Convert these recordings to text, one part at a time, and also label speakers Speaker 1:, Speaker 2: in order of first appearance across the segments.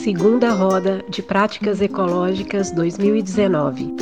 Speaker 1: Segunda Roda de Práticas Ecológicas 2019.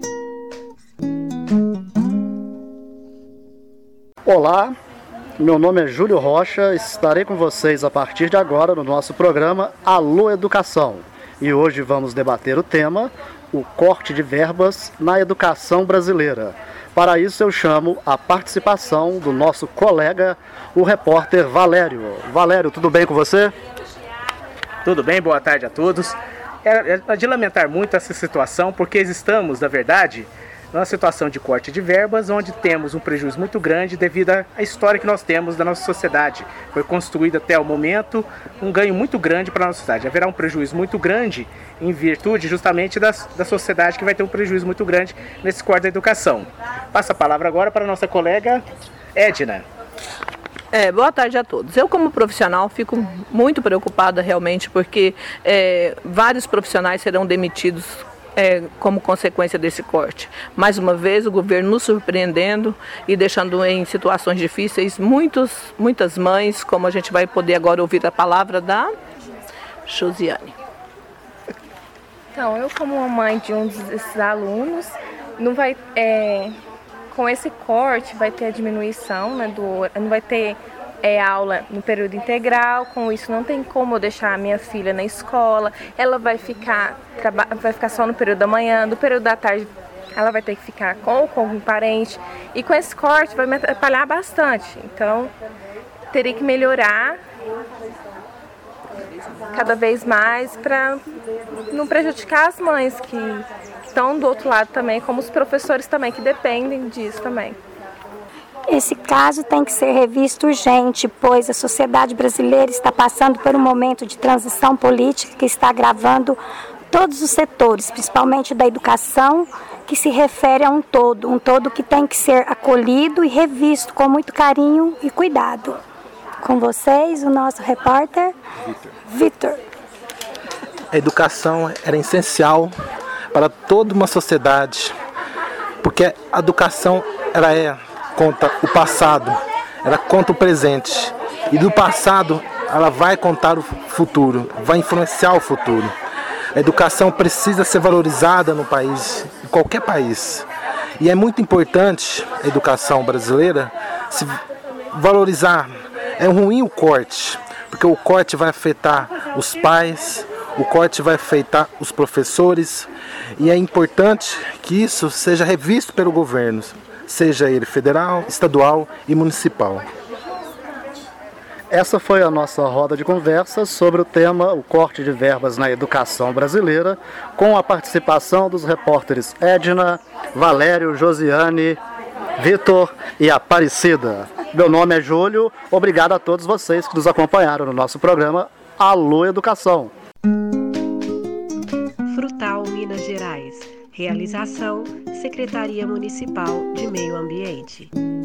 Speaker 2: Olá, meu nome é Júlio Rocha, estarei com vocês a partir de agora no nosso programa Alô Educação. E hoje vamos debater o tema, o corte de verbas na educação brasileira. Para isso eu chamo a participação do nosso colega, o repórter Valério. Valério, tudo bem com você?
Speaker 3: Tudo bem, boa tarde a todos. É de lamentar muito essa situação, porque estamos, na verdade, numa situação de corte de verbas, onde temos um prejuízo muito grande devido à história que nós temos da nossa sociedade. Foi construído até o momento um ganho muito grande para a nossa sociedade. Haverá um prejuízo muito grande em virtude justamente da sociedade, que vai ter um prejuízo muito grande nesse corte da educação. Passo a palavra agora para a nossa colega Edna.
Speaker 4: Boa tarde a todos. Eu, como profissional, fico muito preocupada realmente, porque vários profissionais serão demitidos como consequência desse corte. Mais uma vez, o governo nos surpreendendo e deixando em situações difíceis muitas mães, como a gente vai poder agora ouvir a palavra da Josiane.
Speaker 5: Então, eu como mãe de um desses alunos, não vai... Com esse corte vai ter a diminuição, né, não vai ter aula no período integral. Com isso não tem como eu deixar a minha filha na escola, ela vai ficar só no período da manhã, no período da tarde ela vai ter que ficar com um parente, e com esse corte vai me atrapalhar bastante. Então teria que melhorar cada vez mais para não prejudicar as mães que estão do outro lado também, como os professores também, que dependem disso também.
Speaker 6: Esse caso tem que ser revisto urgente, pois a sociedade brasileira está passando por um momento de transição política que está agravando todos os setores, principalmente da educação, que se refere a um todo que tem que ser acolhido e revisto com muito carinho e cuidado. Com vocês, o nosso repórter, Vitor.
Speaker 7: A educação era essencial para toda uma sociedade, porque a educação conta o passado, ela conta o presente, e do passado ela vai contar o futuro, vai influenciar o futuro. A educação precisa ser valorizada no país, em qualquer país, e é muito importante a educação brasileira se valorizar. É ruim o corte, porque o corte vai afetar os pais, o corte vai afetar os professores, e é importante que isso seja revisto pelo governo, seja ele federal, estadual e municipal.
Speaker 2: Essa foi a nossa roda de conversa sobre o tema o corte de verbas na educação brasileira, com a participação dos repórteres Edna, Valério, Josiane, Vitor e Aparecida. Meu nome é Júlio, obrigado a todos vocês que nos acompanharam no nosso programa Alô Educação.
Speaker 1: Frutal, Minas Gerais. Realização: Secretaria Municipal de Meio Ambiente.